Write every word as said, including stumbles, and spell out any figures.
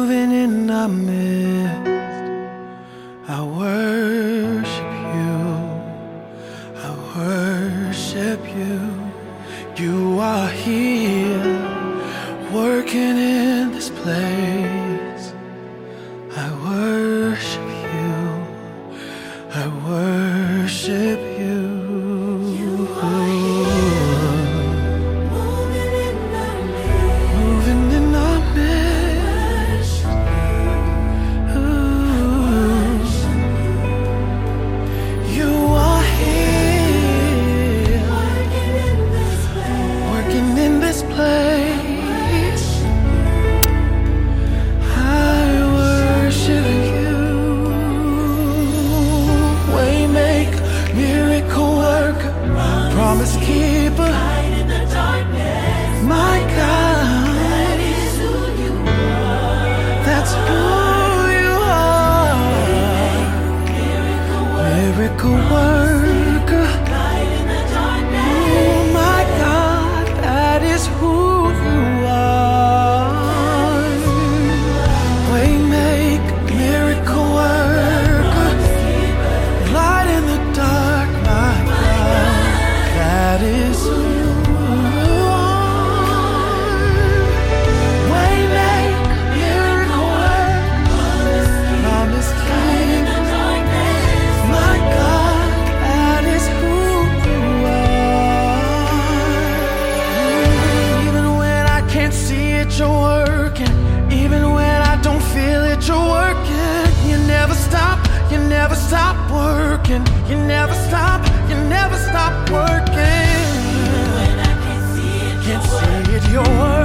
moving in our midst. I worship you, I worship you. You are here, working in this place. I worship you, I worship you. Promise keeper, light in the darkness. My God, that is who you are. That's who you are. Miracle worker, miracle worker, light in the darkness. Oh my God, that is who you are. Waymaker, miracle worker, light in the dark, my God. That is who you are. Waymaker, miracle worker, promise keeper. My God, that is who you are. Even when I can't see it, you're working. Even when I don't feel it, you're working. You never stop, you never stop working. You never stop, you never stop working. Can't see it, you're